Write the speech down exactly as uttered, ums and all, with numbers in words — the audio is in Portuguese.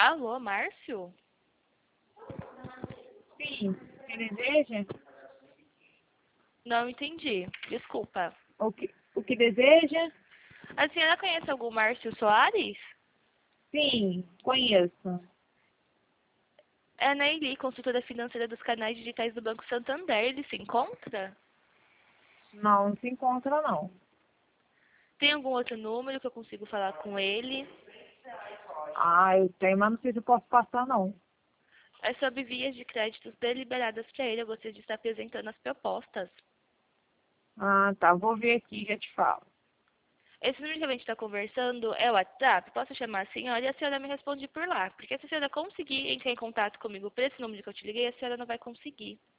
Alô, Márcio? Sim, você deseja? Não entendi. Desculpa. O que, o que deseja? A senhora conhece algum Márcio Soares? Sim, conheço. É a Neili, consultora financeira dos canais digitais do Banco Santander. Ele se encontra? Não, não se encontra não. Tem algum outro número que eu consigo falar com ele? Ah, eu tenho, mas não sei se eu posso passar não. É sobre vias de créditos deliberadas para ele. Eu gostaria de estar apresentando as propostas. Ah, tá, vou ver aqui e já te falo. Esse número que a gente está conversando é o WhatsApp. Posso chamar a senhora e a senhora me responde por lá. Porque se a senhora conseguir entrar em contato comigo por esse número que eu te liguei, a senhora não vai conseguir.